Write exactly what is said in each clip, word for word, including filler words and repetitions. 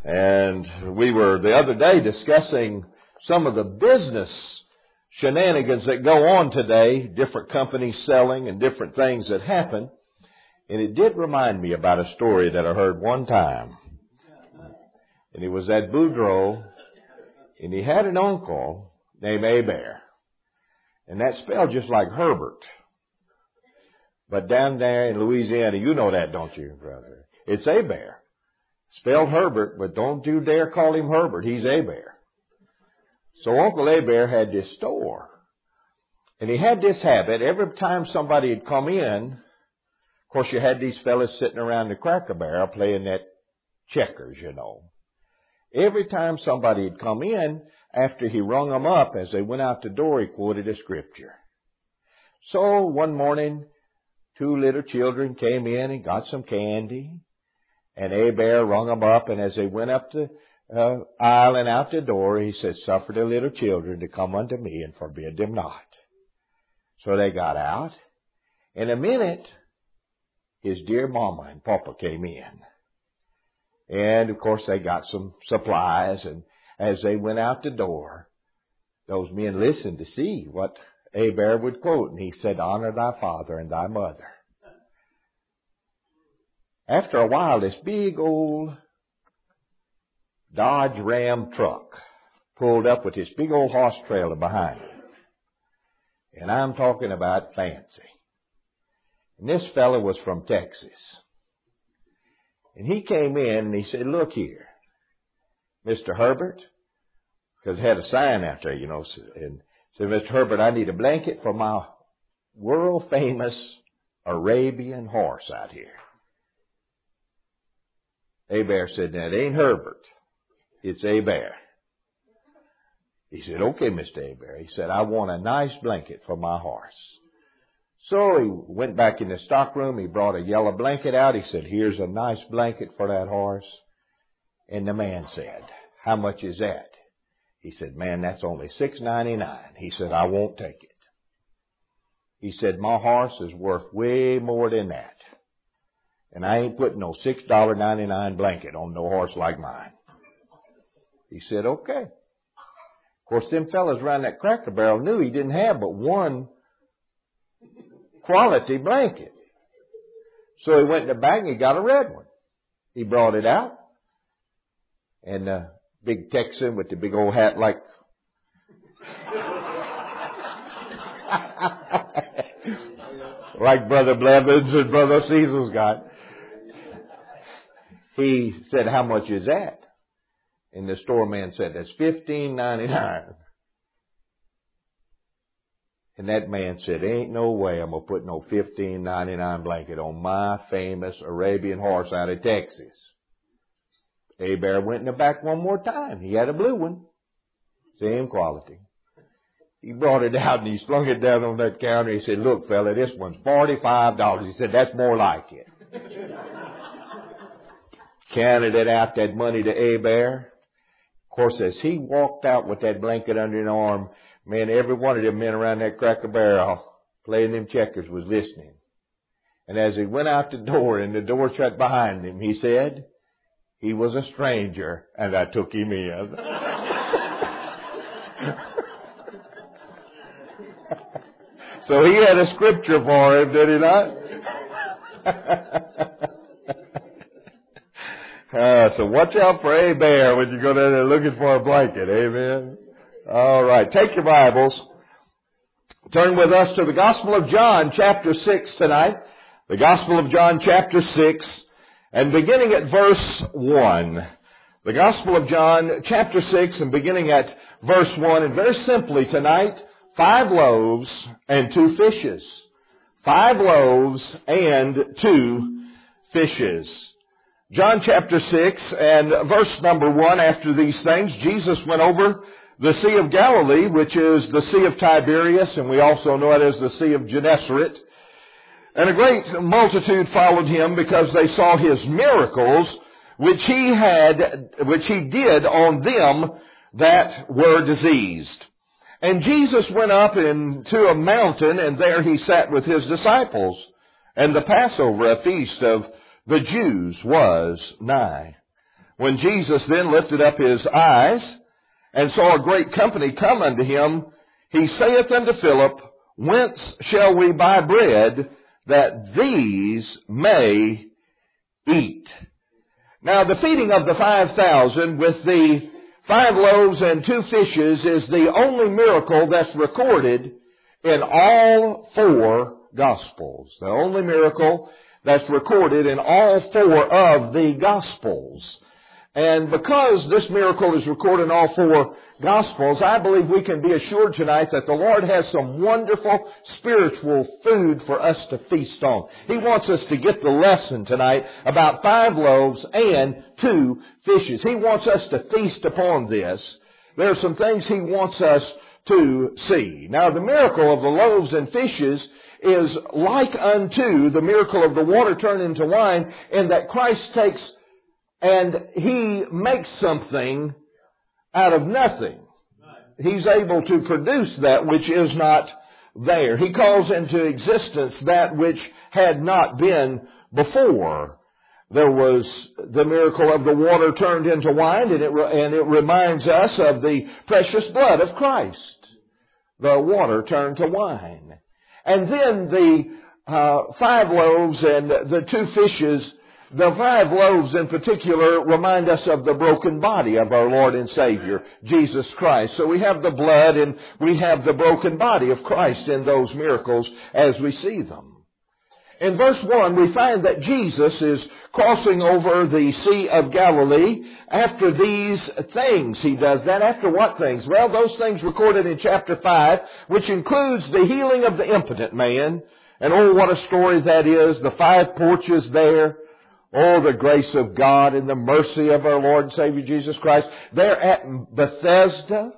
And we were the other day discussing some of the business shenanigans that go on today, different companies selling and different things that happen. And it did remind me about a story that I heard one time. And he was at Boudreaux, and he had an uncle named Hebert. And that spelled just like Herbert. But down there in Louisiana, you know that, don't you, brother? It's Hebert. Spelled Herbert, but don't you dare call him Herbert. He's Hebert. So Uncle Hebert had this store. And he had this habit. Every time somebody had come in, of course you had these fellas sitting around the Cracker Barrel playing that checkers, you know. Every time somebody had come in, after he rung them up, as they went out the door, he quoted a scripture. So one morning, two little children came in and got some candy. And Hebert rung them up, and as they went up the uh, aisle and out the door, he said, "Suffer the little children to come unto me and forbid them not." So they got out. In a minute, his dear mama and papa came in. And, of course, they got some supplies, and as they went out the door, those men listened to see what Hebert would quote, and he said, "Honor thy father and thy mother." After a while, this big old Dodge Ram truck pulled up with this big old horse trailer behind it. And I'm talking about fancy. And this fellow was from Texas. And he came in and he said, "Look here, Mister Herbert," because it had a sign out there, you know, and said, "Mister Herbert, I need a blanket for my world famous Arabian horse out here." Hebert said, "Now, it ain't Herbert. It's Hebert." He said, "Okay, Mister Hebert." He said, "I want a nice blanket for my horse." So he went back in the stockroom. He brought a yellow blanket out. He said, "Here's a nice blanket for that horse." And the man said, "How much is that?" He said, "Man, that's only six ninety-nine." He said, "I won't take it." He said, "My horse is worth way more than that. And I ain't putting no six ninety-nine blanket on no horse like mine." He said, "Okay." Of course, them fellas around that Cracker Barrel knew he didn't have but one quality blanket. So he went in the back and he got a red one. He brought it out. And the big Texan with the big old hat like like Brother Blevins and Brother Cecil's got. He said, "How much is that?" And the store man said, "That's fifteen ninety-nine." And that man said, "Ain't no way I'm going to put no fifteen ninety-nine blanket on my famous Arabian horse out of Texas." Hebert went in the back one more time. He had a blue one. Same quality. He brought it out and he slung it down on that counter. He said, "Look, fella, this one's forty-five dollars. He said, "That's more like it." Counted it out, that money, to Hebert. Of course, as he walked out with that blanket under his arm, man, every one of them men around that Cracker Barrel playing them checkers was listening. And as he went out the door and the door shut behind him, he said, "He was a stranger and I took him in." So he had a scripture for him, did he not? Uh, so watch out for Hebert when you go down there looking for a blanket. Amen. All right. Take your Bibles. Turn with us to the Gospel of John, chapter six tonight. The Gospel of John, chapter six, and beginning at verse one. The Gospel of John, chapter six, and beginning at verse one. And very simply tonight, five loaves and two fishes. Five loaves and two fishes. John chapter six and verse number one, "After these things, Jesus went over the Sea of Galilee," which is the Sea of Tiberias, and we also know it as the Sea of Gennesaret. "And a great multitude followed him because they saw his miracles, which he had, which he did on them that were diseased. And Jesus went up into a mountain, and there he sat with his disciples. And the Passover, a feast of the Jews, was nigh. When Jesus then lifted up his eyes and saw a great company come unto him, he saith unto Philip, Whence shall we buy bread that these may eat? Now, the feeding of the five thousand with the five loaves and two fishes is the only miracle that's recorded in all four Gospels. The only miracle that's recorded in all four of the Gospels. And because this miracle is recorded in all four Gospels, I believe we can be assured tonight that the Lord has some wonderful spiritual food for us to feast on. He wants us to get the lesson tonight about five loaves and two fishes. He wants us to feast upon this. There are some things He wants us to see. Now, the miracle of the loaves and fishes is like unto the miracle of the water turned into wine, in that Christ takes and He makes something out of nothing. He's able to produce that which is not there. He calls into existence that which had not been before. There was the miracle of the water turned into wine, and it, and it reminds us of the precious blood of Christ. The water turned to wine. And then the uh, five loaves and the two fishes. The five loaves in particular remind us of the broken body of our Lord and Savior, Jesus Christ. So we have the blood and we have the broken body of Christ in those miracles as we see them. In verse one, we find that Jesus is crossing over the Sea of Galilee after these things. He does that. After what things? Well, those things recorded in chapter five, which includes the healing of the impotent man. And oh, what a story that is. The five porches there. Oh, the grace of God and the mercy of our Lord and Savior Jesus Christ. They're at Bethesda,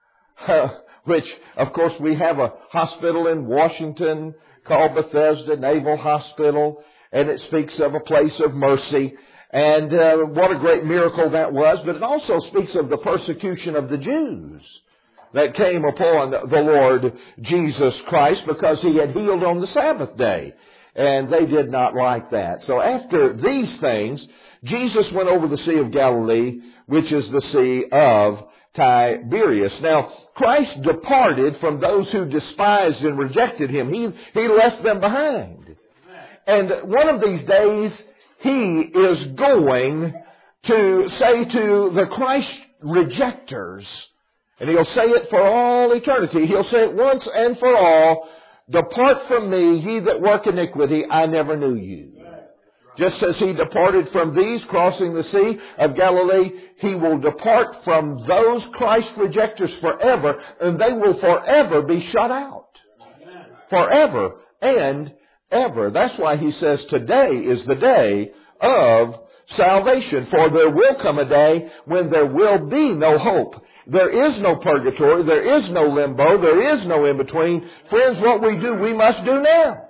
uh, which, of course, we have a hospital in Washington called Bethesda Naval Hospital, and it speaks of a place of mercy. And uh, what a great miracle that was. But it also speaks of the persecution of the Jews that came upon the Lord Jesus Christ because He had healed on the Sabbath day. And they did not like that. So after these things, Jesus went over the Sea of Galilee, which is the Sea of Tiberias. Now, Christ departed from those who despised and rejected Him. He, he left them behind. And one of these days, He is going to say to the Christ rejectors, and He'll say it for all eternity. He'll say it once and for all, Depart from me, ye that work iniquity, I never knew you. Just as He departed from these, crossing the Sea of Galilee, He will depart from those Christ rejectors forever, and they will forever be shut out. Forever and ever. That's why He says today is the day of salvation. For there will come a day when there will be no hope. There is no purgatory. There is no limbo. There is no in-between. Friends, what we do, we must do now.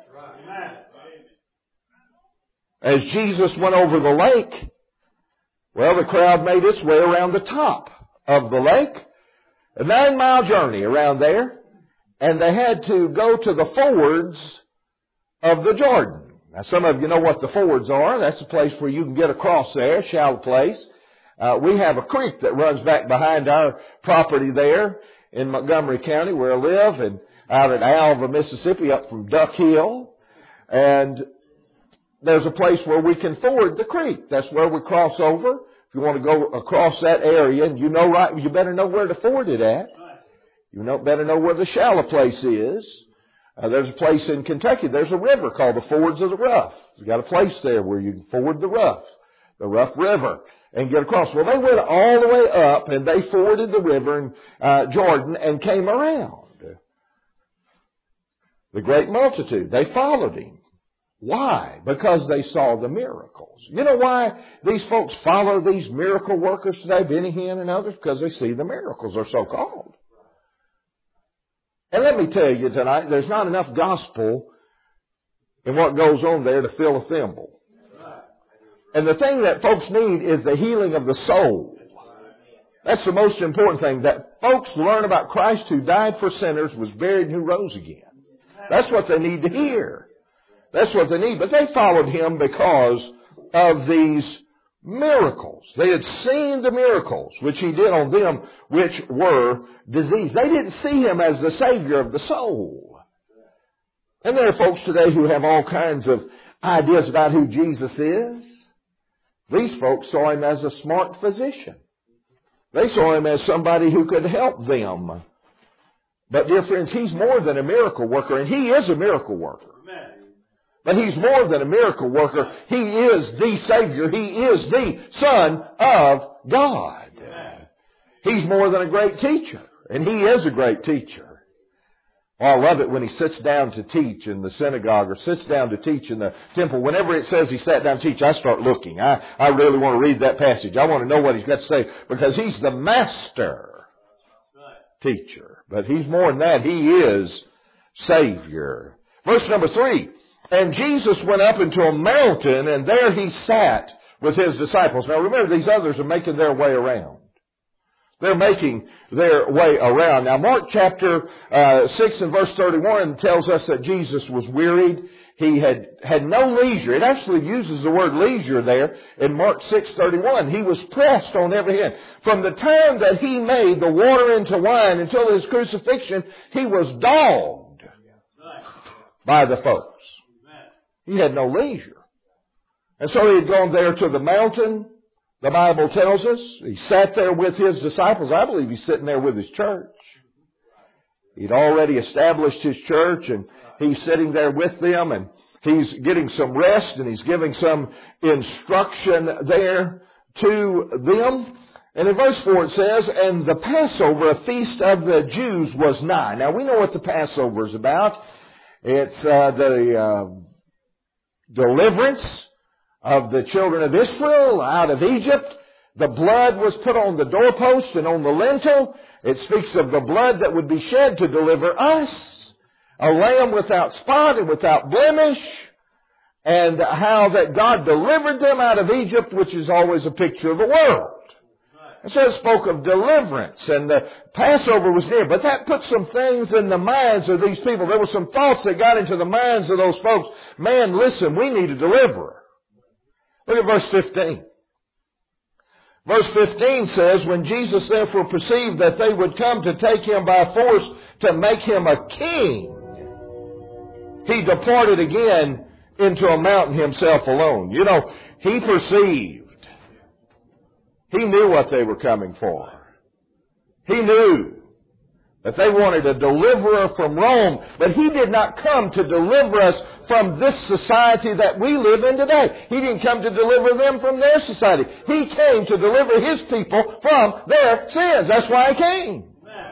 As Jesus went over the lake, well, the crowd made its way around the top of the lake. A nine-mile journey around there. And they had to go to the fords of the Jordan. Now, some of you know what the fords are. That's a place where you can get across there, a shallow place. Uh, we have a creek that runs back behind our property there in Montgomery County where I live, and out at Alva, Mississippi, up from Duck Hill. And there's a place where we can ford the creek. That's where we cross over. If you want to go across that area, and you know right, you better know where to ford it at. You know, better know where the shallow place is. Uh, there's a place in Kentucky. There's a river called the Fords of the Rough. You've got a place there where you can ford the Rough, the Rough River, and get across. Well, they went all the way up, and they forded the river in uh, Jordan and came around. The great multitude, they followed Him. Why? Because they saw the miracles. You know why these folks follow these miracle workers today, Benny Hinn and others? Because they see the miracles, are so called. And let me tell you tonight, there's not enough gospel in what goes on there to fill a thimble. And the thing that folks need is the healing of the soul. That's the most important thing, that folks learn about Christ who died for sinners, was buried, and who rose again. That's what they need to hear. That's what they need. But they followed Him because of these miracles. They had seen the miracles which He did on them which were diseased. They didn't see Him as the Savior of the soul. And there are folks today who have all kinds of ideas about who Jesus is. These folks saw Him as a smart physician. They saw Him as somebody who could help them. But dear friends, He's more than a miracle worker, and He is a miracle worker. But He's more than a miracle worker. He is the Savior. He is the Son of God. He's more than a great teacher, and He is a great teacher. Oh, I love it when He sits down to teach in the synagogue or sits down to teach in the temple. Whenever it says He sat down to teach, I start looking. I, I really want to read that passage. I want to know what He's got to say, because He's the master teacher. But He's more than that. He is Savior. Verse number three. And Jesus went up into a mountain, and there He sat with His disciples. Now remember, these others are making their way around. They're making their way around. Now Mark chapter uh, six and verse thirty-one tells us that Jesus was wearied. He had had no leisure. It actually uses the word leisure there in Mark six thirty-one. He was pressed on every hand. From the time that He made the water into wine until His crucifixion, He was dogged by the folks. He had no leisure. And so He had gone there to the mountain. The Bible tells us He sat there with His disciples. I believe He's sitting there with His church. He'd already established His church, and He's sitting there with them, and He's getting some rest, and He's giving some instruction there to them. And in verse four it says, and the Passover, a feast of the Jews, was nigh. Now we know what the Passover is about. It's uh, the uh, deliverance of the children of Israel out of Egypt. The blood was put on the doorpost and on the lintel. It speaks of the blood that would be shed to deliver us. A lamb without spot and without blemish. And how that God delivered them out of Egypt, which is always a picture of the world. And so it spoke of deliverance, and the Passover was near. But that put some things in the minds of these people. There were some thoughts that got into the minds of those folks. Man, listen, we need a deliverer. Look at verse fifteen. Verse fifteen says, when Jesus therefore perceived that they would come to take Him by force to make Him a king, He departed again into a mountain Himself alone. You know, He perceived. He knew what they were coming for. He knew that they wanted a deliverer from Rome, but He did not come to deliver us from this society that we live in today. He didn't come to deliver them from their society. He came to deliver His people from their sins. That's why He came.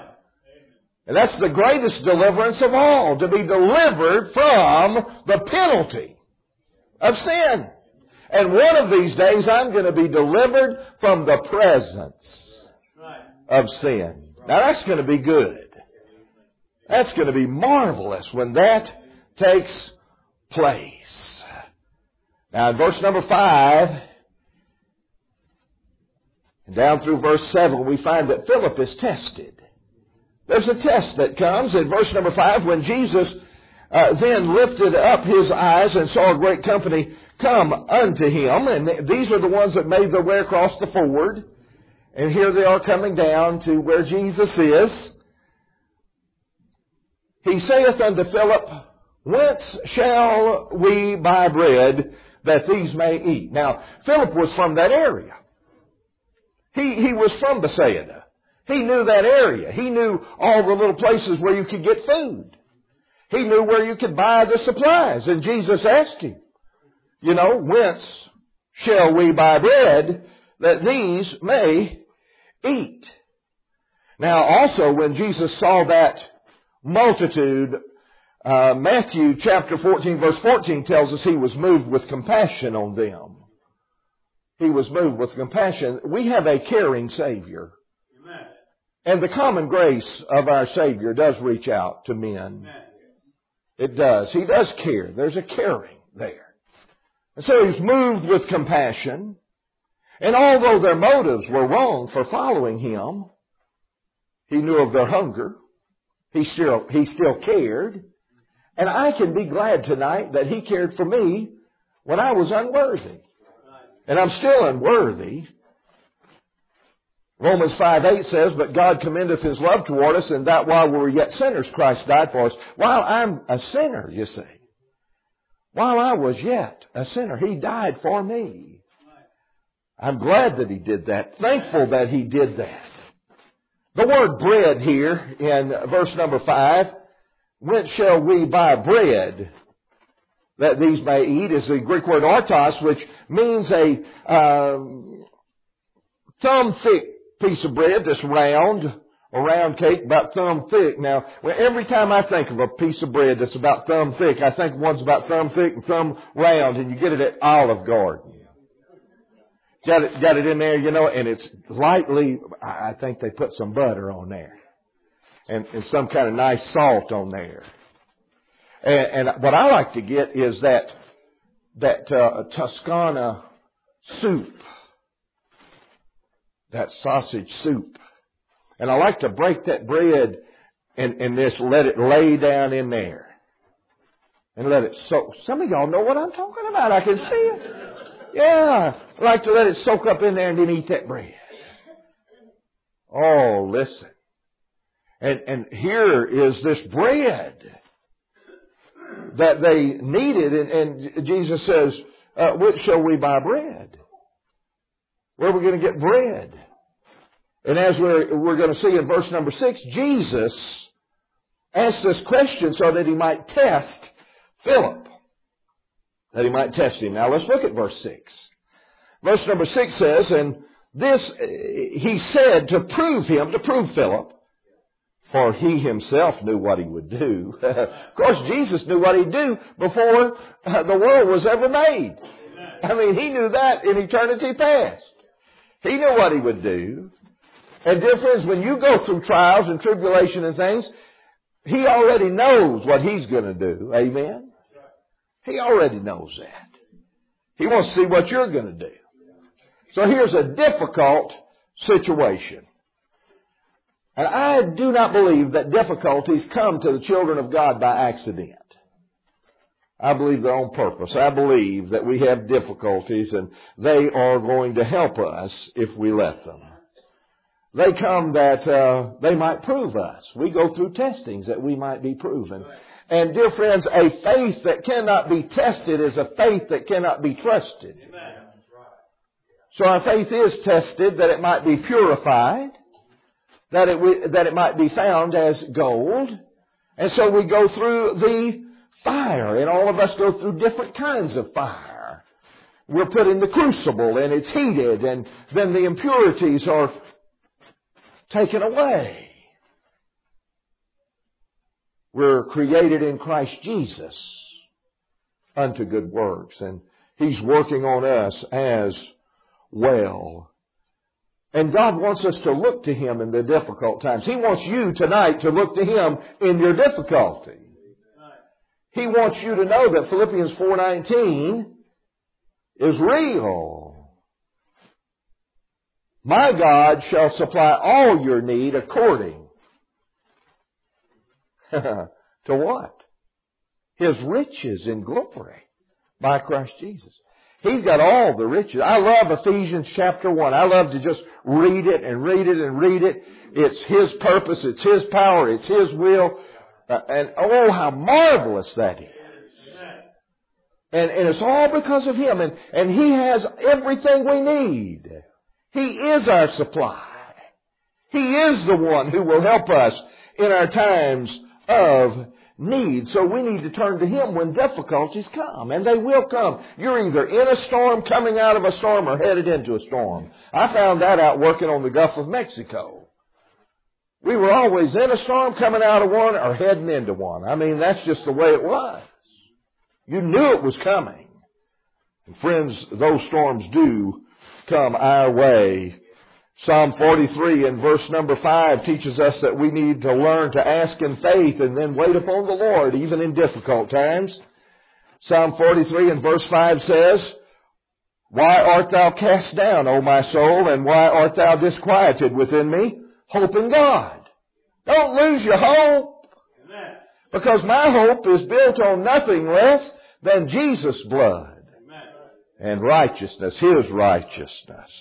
And that's the greatest deliverance of all, to be delivered from the penalty of sin. And one of these days I'm going to be delivered from the presence of sin. Now that's going to be good. That's going to be marvelous when that takes place. Now in verse number five, and down through verse seven, we find that Philip is tested. There's a test that comes in verse number five when Jesus uh, then lifted up His eyes and saw a great company come unto Him. And these are the ones that made their way across the ford. And here they are coming down to where Jesus is. He saith unto Philip, whence shall we buy bread that these may eat? Now, Philip was from that area. He, he was from Bethsaida. He knew that area. He knew all the little places where you could get food. He knew where you could buy the supplies. And Jesus asked him, you know, whence shall we buy bread that these may eat? Now also when Jesus saw that multitude, uh, Matthew chapter fourteen verse fourteen tells us He was moved with compassion on them. He was moved with compassion. We have a caring Savior. Amen. And the common grace of our Savior does reach out to men. Amen. It does. He does care. There's a caring there. And so He's moved with compassion. And although their motives were wrong for following Him, He knew of their hunger. He still, he still cared. And I can be glad tonight that He cared for me when I was unworthy. and I'm still unworthy. Romans five eight says, but God commendeth His love toward us, and that while we were yet sinners, Christ died for us. While I'm a sinner, you see. While I was yet a sinner, He died for me. I'm glad that He did that. Thankful that He did that. The word bread here in verse number five, whence shall we buy bread that these may eat, is the Greek word ortos, which means a um, thumb-thick piece of bread that's round, a round cake about thumb thick. Now, every time I think of a piece of bread that's about thumb thick, I think one's about thumb thick and thumb round, and you get it at Olive Garden. Got it, got it in there, you know, and it's lightly, I think they put some butter on there. And, and some kind of nice salt on there. And, and what I like to get is that, that uh, Toscana soup. That sausage soup. And I like to break that bread and, and just let it lay down in there. And let it soak. Some of y'all know what I'm talking about. I can see it. Yeah. I like to let it soak up in there and then eat that bread. Oh, listen. And, and here is this bread that they needed. And, and Jesus says, uh, which shall we buy bread? Where are we going to get bread? And as we're, we're going to see in verse number six, Jesus asked this question so that He might test Philip. That He might test him. Now let's look at verse six. Verse number six says, and this He said to prove him, to prove Philip, for He Himself knew what He would do. Of course, Jesus knew what He'd do before the world was ever made. I mean, He knew that in eternity past. He knew what He would do. And dear friends, when you go through trials and tribulation and things, He already knows what He's going to do. Amen? He already knows that. He wants to see what you're going to do. So here's a difficult situation. And I do not believe that difficulties come to the children of God by accident. I believe they're on purpose. I believe that we have difficulties and they are going to help us if we let them. They come that uh, they might prove us. We go through testings that we might be proven. And dear friends, a faith that cannot be tested is a faith that cannot be trusted. So our faith is tested that it might be purified, that it, that it might be found as gold. And so we go through the fire, and all of us go through different kinds of fire. We're put in the crucible, and it's heated, and then the impurities are taken away. We're created in Christ Jesus unto good works, and He's working on us as well. And God wants us to look to Him in the difficult times. He wants you tonight to look to Him in your difficulty. He wants you to know that Philippians four nineteen is real. My God shall supply all your need according to what? His riches in glory by Christ Jesus. He's got all the riches. I love Ephesians chapter one. I love to just read it and read it and read it. It's His purpose. It's His power. It's His will. Uh, and oh, how marvelous that is. And, and it's all because of Him. And, and He has everything we need. He is our supply. He is the one who will help us in our times of need. So we need to turn to Him when difficulties come. And they will come. You're either in a storm, coming out of a storm, or headed into a storm. I found that out working on the Gulf of Mexico. We were always in a storm, coming out of one, or heading into one. I mean, that's just the way it was. You knew it was coming. And friends, those storms do come our way. Psalm forty-three and verse number five teaches us that we need to learn to ask in faith and then wait upon the Lord, even in difficult times. Psalm forty-three and verse five says, why art thou cast down, O my soul, and why art thou disquieted within me? Hope in God. Don't lose your hope. Amen. Because my hope is built on nothing less than Jesus' blood. Amen. and righteousness, His righteousness.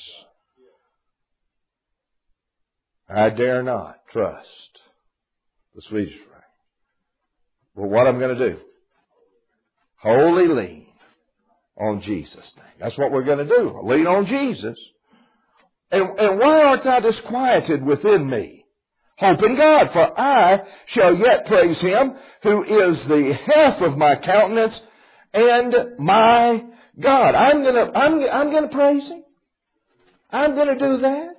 I dare not trust the Swedish friend. Well, what I'm going to do? Wholly lean on Jesus' name. That's what we're going to do. Lean on Jesus. And, and why art thou disquieted within me? Hope in God, for I shall yet praise Him who is the health of my countenance and my God. I'm going to, I'm, I'm going to praise Him. I'm going to do that.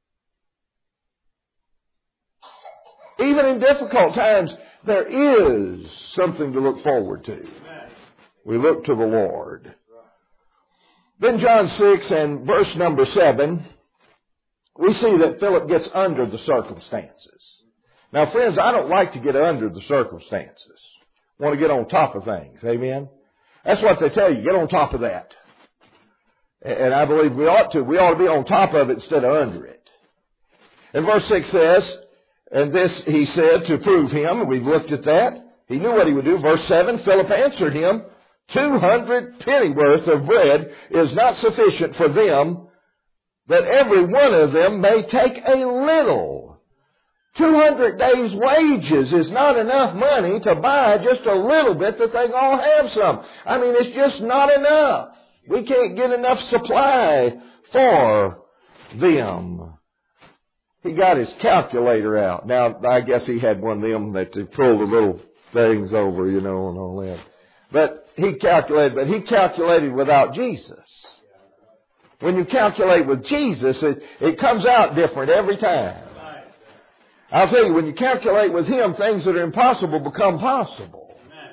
Even in difficult times, there is something to look forward to. We look to the Lord. Then John six and verse number seven, we see that Philip gets under the circumstances. Now, friends, I don't like to get under the circumstances. I want to get on top of things. Amen? That's what they tell you. Get on top of that. And I believe we ought to. We ought to be on top of it instead of under it. And verse six says, and this he said to prove him. We've looked at that. He knew what he would do. Verse seven, Philip answered him, Two hundred pennyworth of bread is not sufficient for them, that every one of them may take a little. Two hundred days' wages is not enough money to buy just a little bit that they can all have some. I mean, it's just not enough. We can't get enough supply for them. He got his calculator out. Now, I guess he had one of them that to pull the little things over, you know, and all that. But he calculated, but he calculated without Jesus. When you calculate with Jesus, it, it comes out different every time. I'll tell you, when you calculate with Him, things that are impossible become possible.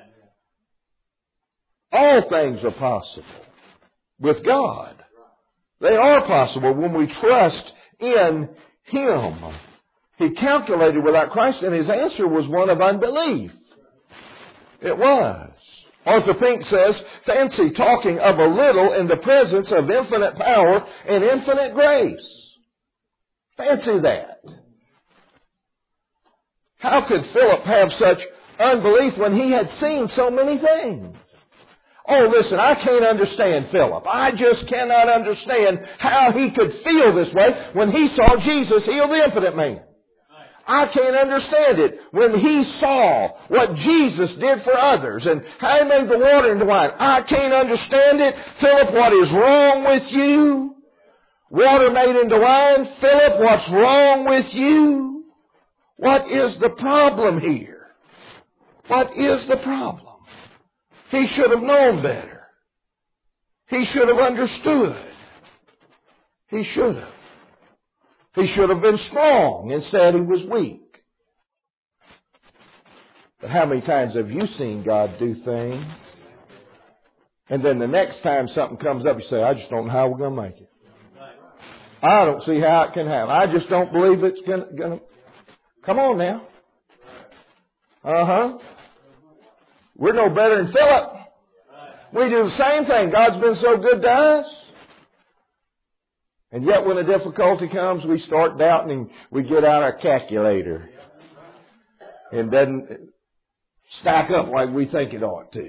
All things are possible with God. They are possible when we trust in Him. He calculated without Christ, and his answer was one of unbelief. It was. Arthur Pink says, fancy talking of a little in the presence of infinite power and infinite grace. Fancy that. How could Philip have such unbelief when he had seen so many things? Oh, listen, I can't understand Philip. I just cannot understand how he could feel this way when he saw Jesus heal the impotent man. I can't understand it when he saw what Jesus did for others and how He made the water into wine. I can't understand it. Philip, what is wrong with you? Water made into wine. Philip, what's wrong with you? What is the problem here? What is the problem? He should have known better. He should have understood. He should have. He should have been strong. Instead, he was weak. But how many times have you seen God do things? And then the next time something comes up, you say, I just don't know how we're going to make it. I don't see how it can happen. I just don't believe it's going to... Come on now. Uh-huh. We're no better than Philip. We do the same thing. God's been so good to us. And yet when a difficulty comes, we start doubting and we get out our calculator. And doesn't stack up like we think it ought to.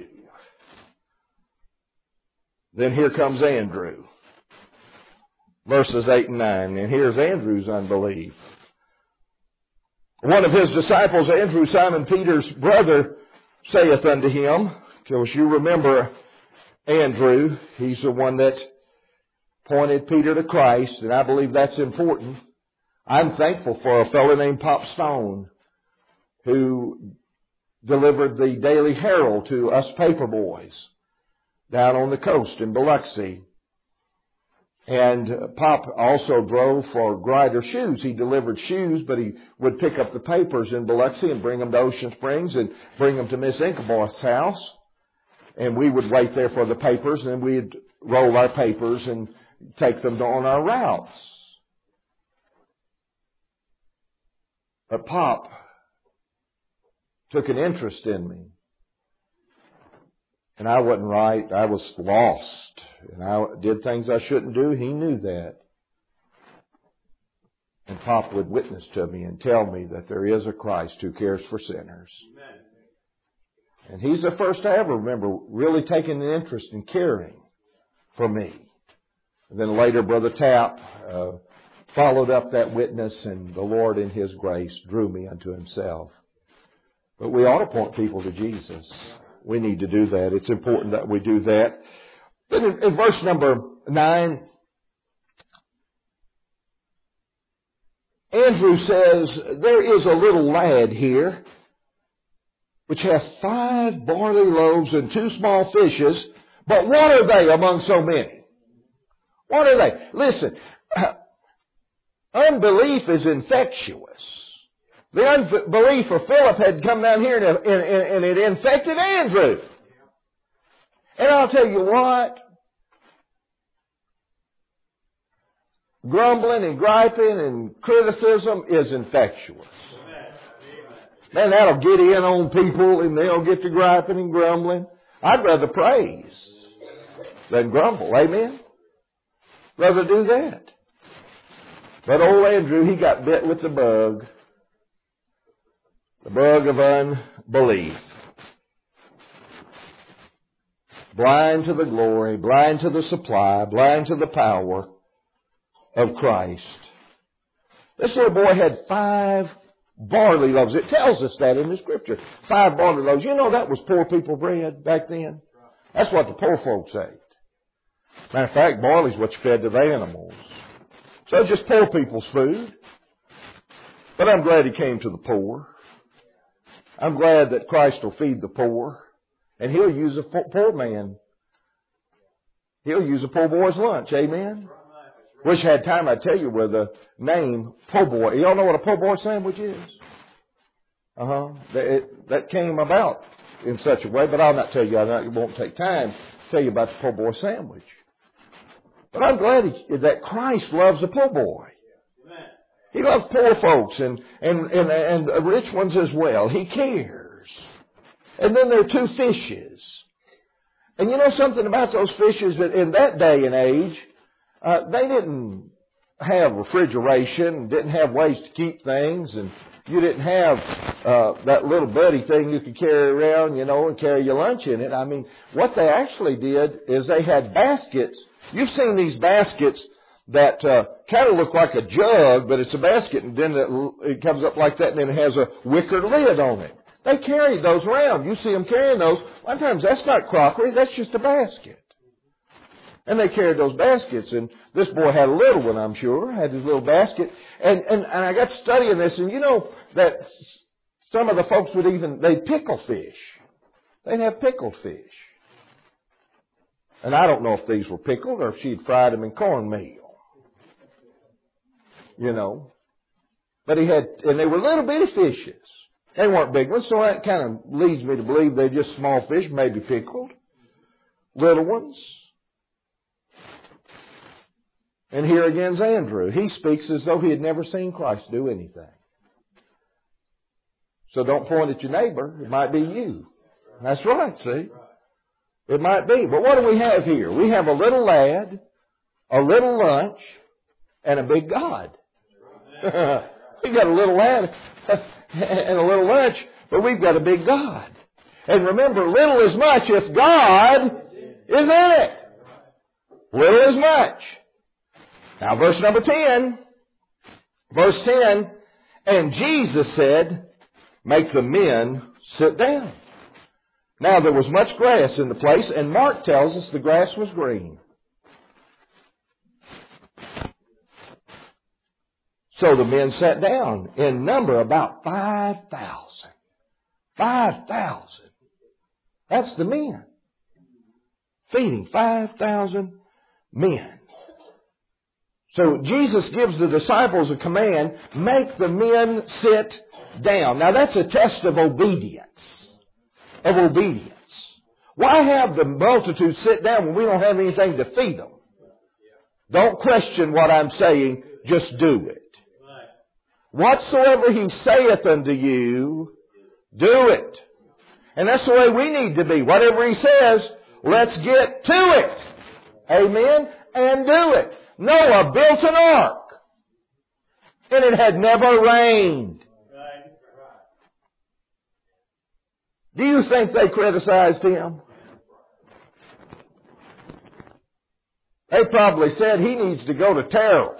Then here comes Andrew. Verses eight and nine. And here's Andrew's unbelief. One of his disciples, Andrew, Simon Peter's brother, saith unto him, because you remember Andrew, he's the one that pointed Peter to Christ, and I believe that's important. I'm thankful for a fellow named Pop Stone who delivered the Daily Herald to us paper boys down on the coast in Biloxi. And Pop also drove for Grider Shoes. He delivered shoes, but he would pick up the papers in Biloxi and bring them to Ocean Springs and bring them to Miss Inkeborg's house. And we would wait there for the papers, and then we'd roll our papers and take them on our routes. But Pop took an interest in me. And I wasn't right. I was lost. And I did things I shouldn't do. He knew that. And Pop would witness to me and tell me that there is a Christ who cares for sinners. Amen. And he's the first I ever remember really taking an interest in caring for me. And then later, Brother Tapp uh, followed up that witness, and the Lord in His grace drew me unto Himself. But we ought to point people to Jesus. We need to do that. It's important that we do that. But in, in verse number nine, Andrew says, there is a little lad here which hath five barley loaves and two small fishes, but what are they among so many? What are they? Listen, unbelief is infectious. The unbelief of Philip had come down here and, and, and it infected Andrew. And I'll tell you what, grumbling and griping and criticism is infectious. Man, that'll get in on people and they'll get to griping and grumbling. I'd rather praise than grumble. Amen? Rather do that. But old Andrew, he got bit with the bug. The bug of unbelief. Blind to the glory, blind to the supply, blind to the power of Christ. This little boy had five barley loaves. It tells us that in the Scripture. Five barley loaves. You know that was poor people bread back then. That's what the poor folks ate. Matter of fact, barley's what you fed to the animals. So it's just poor people's food. But I'm glad He came to the poor. I'm glad that Christ will feed the poor. And He'll use a poor man. He'll use a poor boy's lunch. Amen? Wish I had time I'd tell you where the name po' boy. You all know what a po' boy sandwich is? Uh-huh. That, that came about in such a way, but I'll not tell you. It won't take time to tell you about the po' boy sandwich. But I'm glad he, that Christ loves a po' boy. He loves poor folks and, and, and, and rich ones as well. He cares. And then there are two fishes. And you know something about those fishes that in that day and age, uh, they didn't have refrigeration, didn't have ways to keep things, and you didn't have uh, that little buddy thing you could carry around, you know, and carry your lunch in it. I mean, what they actually did is they had baskets. You've seen these baskets that uh, kind of look like a jug, but it's a basket, and then it, it comes up like that, and then it has a wicker lid on it. They carried those around. You see them carrying those. A lot of times that's not crockery, that's just a basket. And they carried those baskets, and this boy had a little one, I'm sure, had his little basket. And, and, and I got studying this, and you know that some of the folks would even, they'd pickle fish. They'd have pickled fish. And I don't know if these were pickled or if she'd fried them in cornmeal. You know. But he had, and they were little bitty fishes. They weren't big ones, so that kind of leads me to believe they're just small fish, maybe pickled. Little ones. And here again's Andrew. He speaks as though he had never seen Christ do anything. So don't point at your neighbor. It might be you. That's right, see? It might be. But what do we have here? We have a little lad, a little lunch, and a big God. We got a little lad and a little lunch, but we've got a big God. And remember, little is much if God is in it. Little is much. Now, verse number ten. Verse ten. And Jesus said, make the men sit down. Now, there was much grass in the place, and Mark tells us the grass was green. So the men sat down, in number about five thousand. five thousand. That's the men. Feeding five thousand men. So Jesus gives the disciples a command, make the men sit down. Now that's a test of obedience. Of obedience. Why have the multitude sit down when we don't have anything to feed them? Don't question what I'm saying, just do it. Whatsoever He saith unto you, do it. And that's the way we need to be. Whatever He says, let's get to it. Amen? And do it. Noah built an ark. And it had never rained. Do you think they criticized him? They probably said he needs to go to Terrell.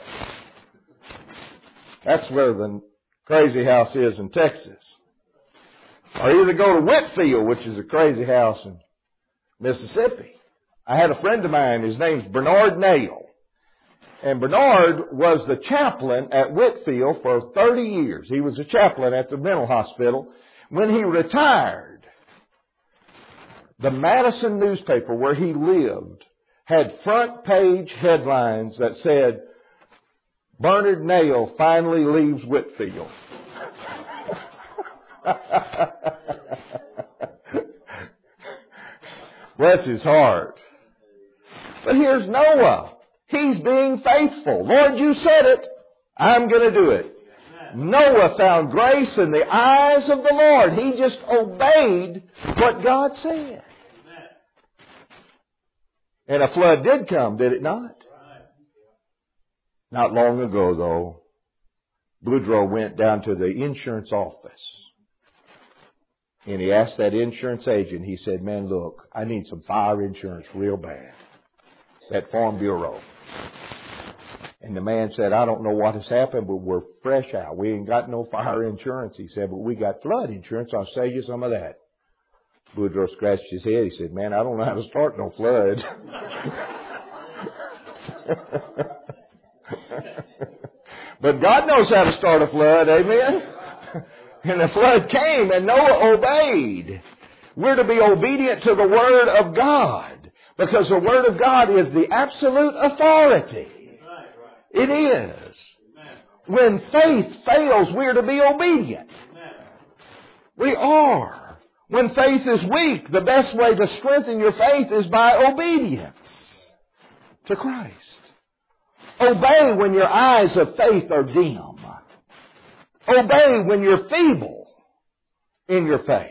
That's where the crazy house is in Texas. Or either go to Whitfield, which is a crazy house in Mississippi. I had a friend of mine, his name's Bernard Nail. And Bernard was the chaplain at Whitfield for thirty years. He was a chaplain at the mental hospital. When he retired, the Madison newspaper where he lived had front page headlines that said, Bernard Nail finally leaves Whitfield. Bless his heart. But here's Noah. He's being faithful. Lord, you said it. I'm going to do it. Noah found grace in the eyes of the Lord. He just obeyed what God said. And a flood did come, did it not? Not long ago, though, Boudreaux went down to the insurance office. And he asked that insurance agent, he said, man, look, I need some fire insurance real bad. That Farm Bureau. And the man said, I don't know what has happened, but we're fresh out. We ain't got no fire insurance. He said, but we got flood insurance. I'll save you some of that. Boudreaux scratched his head. He said, man, I don't know how to start no flood. But God knows how to start a flood, amen? And the flood came and Noah obeyed. We're to be obedient to the Word of God because the Word of God is the absolute authority. It is. When faith fails, we're to be obedient. We are. When faith is weak, the best way to strengthen your faith is by obedience to Christ. Obey when your eyes of faith are dim. Obey when you're feeble in your faith.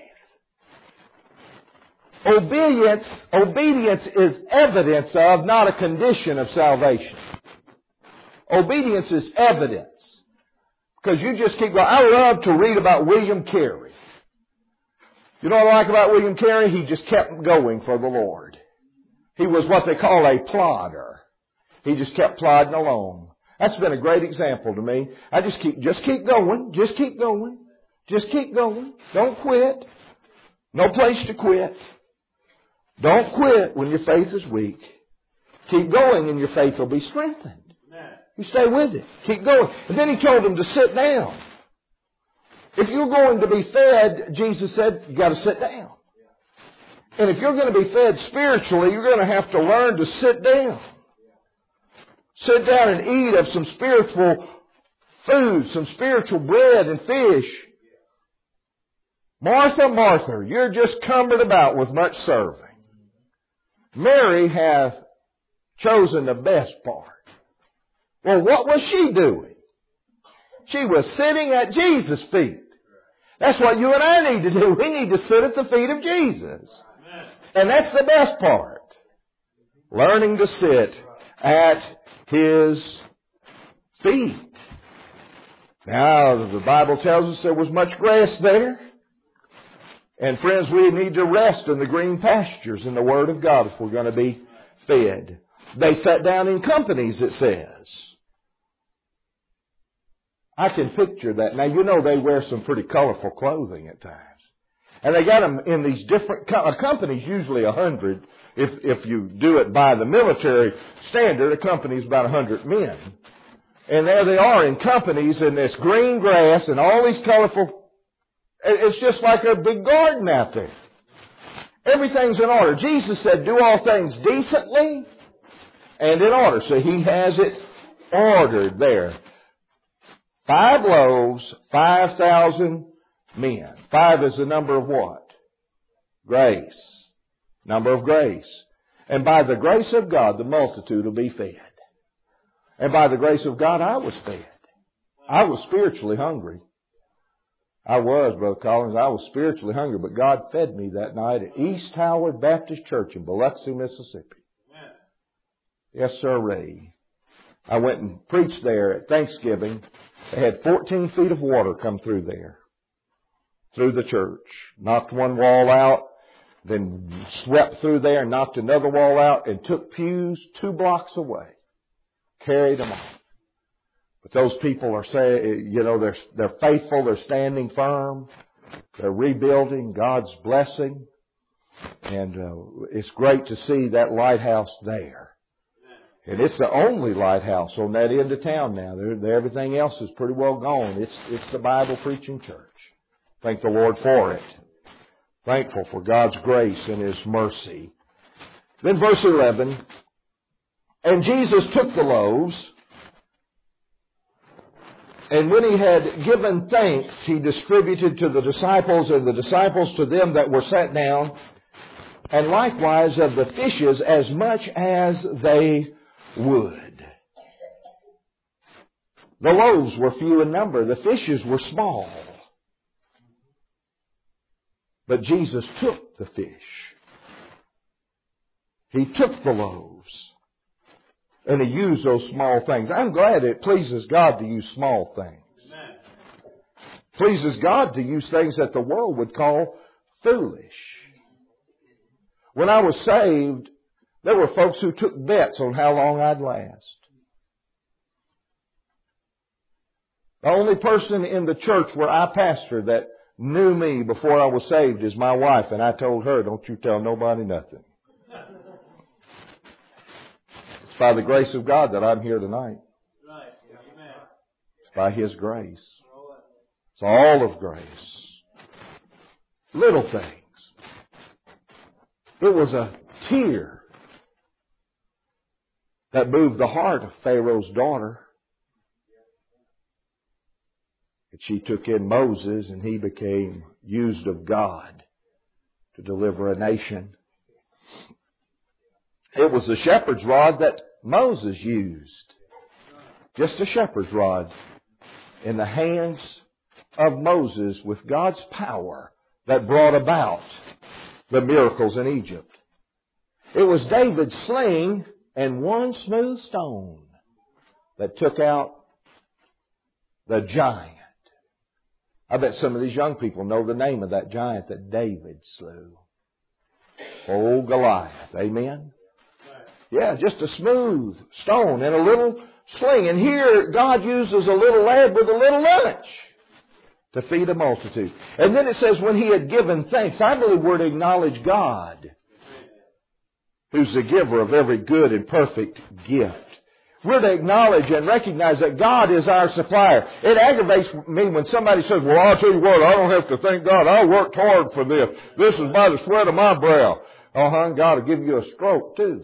Obedience, obedience is evidence of, not a condition of salvation. Obedience is evidence. Because you just keep going. I love to read about William Carey. You know what I like about William Carey? He just kept going for the Lord. He was what they call a plodder. He just kept plodding along. That's been a great example to me. I just keep, just keep going. Just keep going. Just keep going. Don't quit. No place to quit. Don't quit when your faith is weak. Keep going and your faith will be strengthened. You stay with it. Keep going. And then he told them to sit down. If you're going to be fed, Jesus said, you got to sit down. And if you're going to be fed spiritually, you're going to have to learn to sit down. Sit down and eat of some spiritual food, some spiritual bread and fish. Martha, Martha, you're just cumbered about with much serving. Mary hath chosen the best part. Well, what was she doing? She was sitting at Jesus' feet. That's what you and I need to do. We need to sit at the feet of Jesus. And that's the best part. Learning to sit at His feet. Now, the Bible tells us there was much grass there. And friends, we need to rest in the green pastures in the Word of God if we're going to be fed. They sat down in companies, it says. I can picture that. Now, you know they wear some pretty colorful clothing at times. And they got them in these different co- a company's usually a hundred. If if you do it by the military standard, a company's about a hundred men. And there they are in companies in this green grass and all these colorful. It's just like a big garden out there. Everything's in order. Jesus said, do all things decently and in order. So He has it ordered there. Five loaves, five thousand men. Five is the number of what? Grace. Number of grace. And by the grace of God, the multitude will be fed. And by the grace of God, I was fed. I was spiritually hungry. I was, Brother Collins. I was spiritually hungry, but God fed me that night at East Howard Baptist Church in Biloxi, Mississippi. Yes, sirree. I went and preached there at Thanksgiving. They had fourteen feet of water come through there, through the church. Knocked one wall out. then swept through there and knocked another wall out and took pews two blocks away. Carried them off. But those people are saying, you know, they're, they're faithful, they're standing firm, they're rebuilding, God's blessing. And uh, it's great to see that lighthouse there. And it's the only lighthouse on that end of town now. They're, they're, everything else is pretty well gone. It's, it's the Bible preaching church. Thank the Lord for it. Thankful for God's grace and His mercy. Then verse eleven, and Jesus took the loaves, and when He had given thanks, He distributed to the disciples, and the disciples to them that were sat down, and likewise of the fishes as much as they would. The loaves were few in number. The fishes were small. But Jesus took the fish. He took the loaves. And He used those small things. I'm glad it pleases God to use small things. Amen. Pleases God to use things that the world would call foolish. When I was saved, there were folks who took bets on how long I'd last. The only person in the church where I pastored that knew me before I was saved is my wife, and I told her, don't you tell nobody nothing. It's by the grace of God that I'm here tonight. It's by His grace. It's all of grace. Little things. It was a tear that moved the heart of Pharaoh's daughter. And she took in Moses, and he became used of God to deliver a nation. It was the shepherd's rod that Moses used. Just a shepherd's rod in the hands of Moses with God's power that brought about the miracles in Egypt. It was David's sling and one smooth stone that took out the giant. I bet some of these young people know the name of that giant that David slew. Old Goliath. Amen? Yeah, just a smooth stone and a little sling. And here God uses a little lad with a little lunch to feed a multitude. And then it says when He had given thanks. I believe we're to acknowledge God, who's the giver of every good and perfect gift. We're to acknowledge and recognize that God is our supplier. It aggravates me when somebody says, well, I'll tell you what, I don't have to thank God. I worked hard for this. This is by the sweat of my brow. Uh-huh, God will give you a stroke too.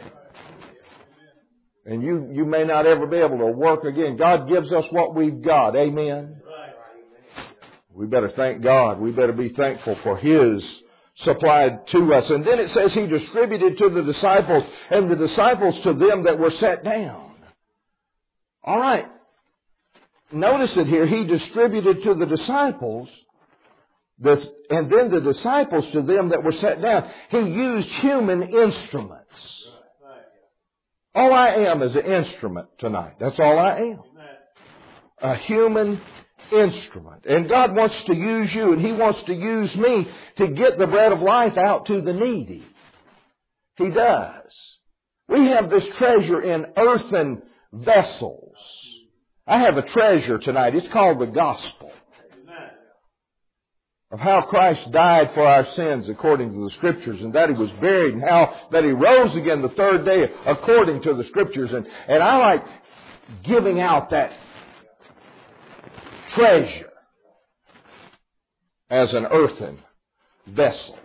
And you, you may not ever be able to work again. God gives us what we've got. Amen. We better thank God. We better be thankful for His supplied to us. And then it says He distributed to the disciples, and the disciples to them that were sat down. All right. Notice it here. He distributed to the disciples, and then the disciples to them that were sat down. He used human instruments. All I am is an instrument tonight. That's all I am. A human instrument. And God wants to use you, and He wants to use me to get the bread of life out to the needy. He does. We have this treasure in earthen vessels. I have a treasure tonight. It's called the gospel. Of how Christ died for our sins according to the Scriptures, and that He was buried, and how that He rose again the third day according to the Scriptures. And, and I like giving out that treasure as an earthen vessel.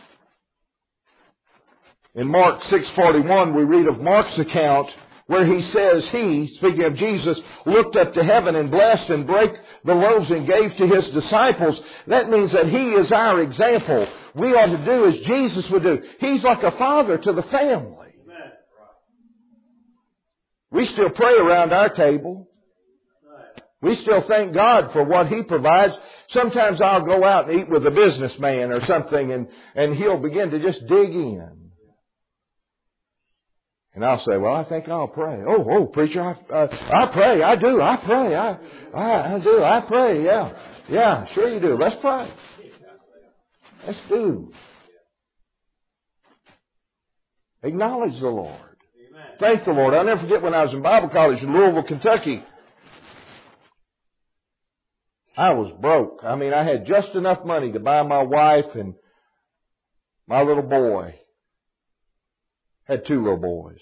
In Mark six forty-one, we read of Mark's account where he says He, speaking of Jesus, looked up to heaven and blessed and brake the loaves and gave to His disciples. That means that He is our example. We ought to do as Jesus would do. He's like a father to the family. We still pray around our table. We still thank God for what He provides. Sometimes I'll go out and eat with a businessman or something, and, and he'll begin to just dig in. And I'll say, well, I think I'll pray. Oh, oh, preacher, I, uh, I pray. I do. I pray. I, I, I do. I pray. Yeah. Yeah, sure you do. Let's pray. Let's do. Acknowledge the Lord. Amen. Thank the Lord. I'll never forget when I was in Bible college in Louisville, Kentucky. I was broke. I mean, I had just enough money to buy my wife and my little boy. Had two little boys.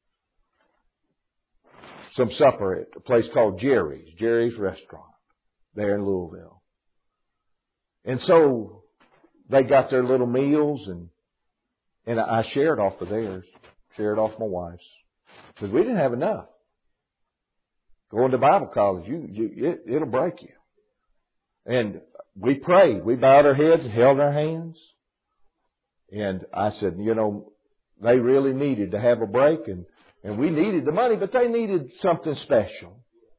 Some supper at a place called Jerry's, Jerry's Restaurant, there in Louisville. And so they got their little meals, and and I shared off of theirs, shared off my wife's, because we didn't have enough. Going to Bible college, you, you it, it'll break you. And we prayed. We bowed our heads and held our hands. And I said, you know, they really needed to have a break, and, and we needed the money, but they needed something special.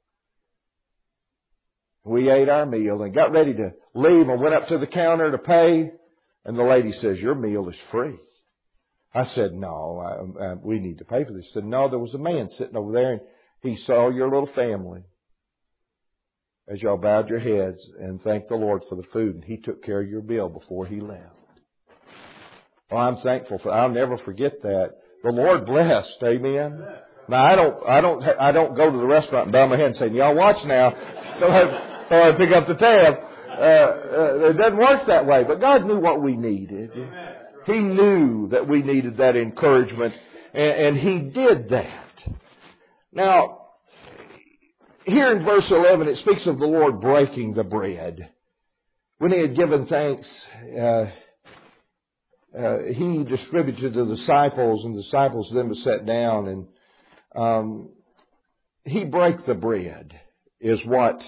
We ate our meal and got ready to leave and went up to the counter to pay, and the lady says, your meal is free. I said, no, I, I, we need to pay for this. She said, no, there was a man sitting over there, and he saw your little family as y'all bowed your heads and thanked the Lord for the food, and he took care of your bill before he left. Well, I'm thankful for. I'll never forget that. The Lord blessed. Amen. Now I don't, I don't, I don't go to the restaurant and bow my head and say, "Y'all watch now," so I, so I pick up the tab. Uh, uh, it doesn't work that way. But God knew what we needed. He knew that we needed that encouragement, and, and He did that. Now, here in verse eleven, it speaks of the Lord breaking the bread. When He had given thanks, uh, uh, He distributed to the disciples, and the disciples then were sat down, and um, He broke the bread, is what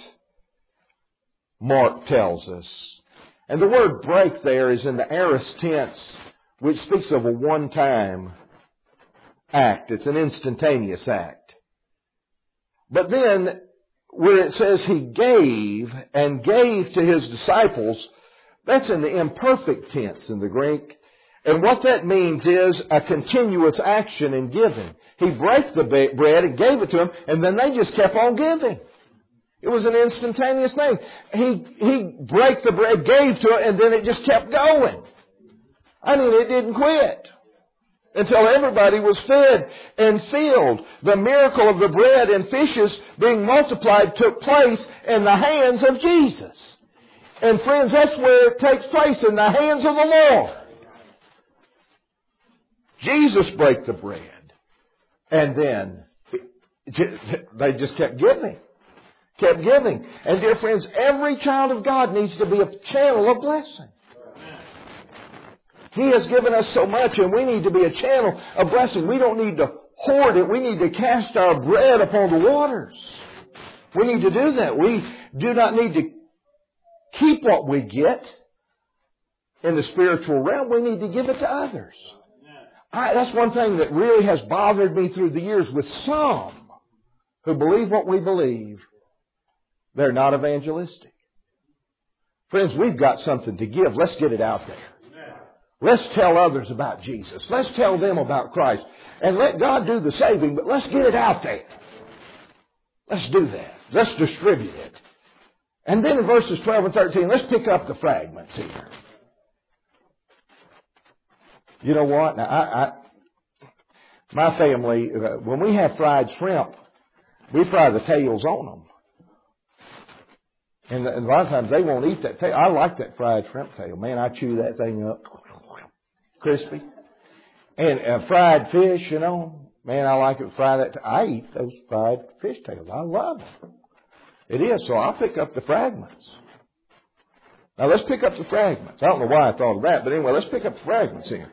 Mark tells us. And the word break there is in the aorist tense, which speaks of a one-time act. It's an instantaneous act. But then, where it says He gave and gave to His disciples, that's in the imperfect tense in the Greek. And what that means is a continuous action in giving. He broke the bread and gave it to them, and then they just kept on giving. It was an instantaneous thing. He, he broke the bread, gave to it, and then it just kept going. I mean, it didn't quit until everybody was fed and filled. The miracle of the bread and fishes being multiplied took place in the hands of Jesus. And friends, that's where it takes place, in the hands of the Lord. Jesus broke the bread. And then they just kept giving. Kept giving. And dear friends, every child of God needs to be a channel of blessing. He has given us so much, and we need to be a channel of blessing. We don't need to hoard it. We need to cast our bread upon the waters. We need to do that. We do not need to keep what we get in the spiritual realm. We need to give it to others. I, that's one thing that really has bothered me through the years with some who believe what we believe. They're not evangelistic. Friends, we've got something to give. Let's get it out there. Let's tell others about Jesus. Let's tell them about Christ. And let God do the saving, but let's get it out there. Let's do that. Let's distribute it. And then in verses twelve and thirteen, let's pick up the fragments here. You know what? Now, I, I, my family, when we have fried shrimp, we fry the tails on them. And a lot of times they won't eat that tail. I like that fried shrimp tail. Man, I chew that thing up. Crispy. And uh, fried fish, you know. Man, I like it fried. That. I eat those fried fish tails. I love them. It is. So I'll pick up the fragments. Now let's pick up the fragments. I don't know why I thought of that, but anyway, let's pick up the fragments here.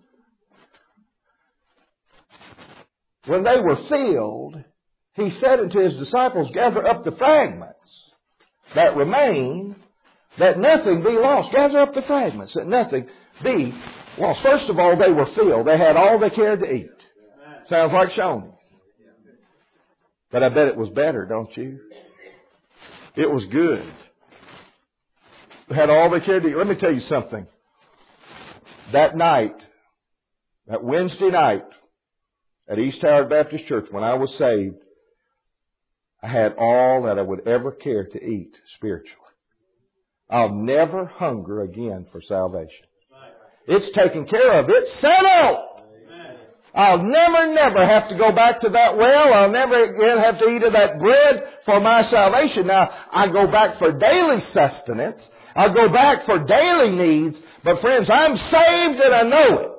When they were filled, He said unto His disciples, gather up the fragments that remain, that nothing be lost. Gather up the fragments, that nothing be lost. First of all, they were filled. They had all they cared to eat. Sounds like Shoney's. But I bet it was better, don't you? It was good. They had all they cared to eat. Let me tell you something. That night, that Wednesday night, at East Howard Baptist Church, when I was saved, I had all that I would ever care to eat spiritually. I'll never hunger again for salvation. It's taken care of. It's settled. I'll never, never have to go back to that well. I'll never again have to eat of that bread for my salvation. Now, I go back for daily sustenance. I'll go back for daily needs. But friends, I'm saved and I know it.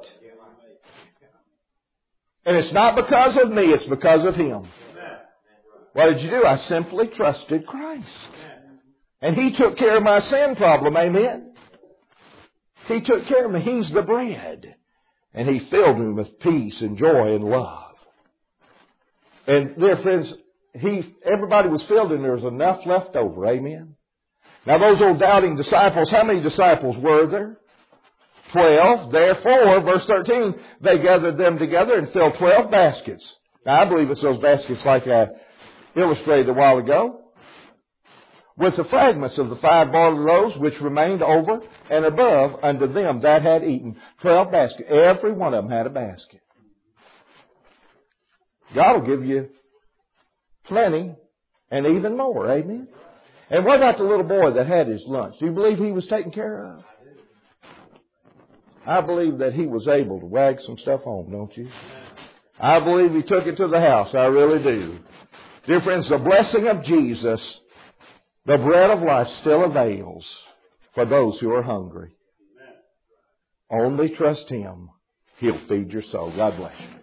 And it's not because of me, it's because of Him. What did you do? I simply trusted Christ. And He took care of my sin problem. Amen? He took care of me. He's the bread. And He filled me with peace and joy and love. And dear friends, He, everybody was filled and there was enough left over. Amen? Now those old doubting disciples, how many disciples were there? Twelve. Therefore, verse thirteen, they gathered them together and filled twelve baskets. Now I believe it's those baskets like I illustrated a while ago. With the fragments of the five barley loaves which remained over and above unto them that had eaten. Twelve baskets. Every one of them had a basket. God will give you plenty and even more. Amen? And what about the little boy that had his lunch? Do you believe he was taken care of? I believe that he was able to wag some stuff home, don't you? I believe he took it to the house. I really do. Dear friends, the blessing of Jesus, the bread of life, still avails for those who are hungry. Only trust Him. He'll feed your soul. God bless you.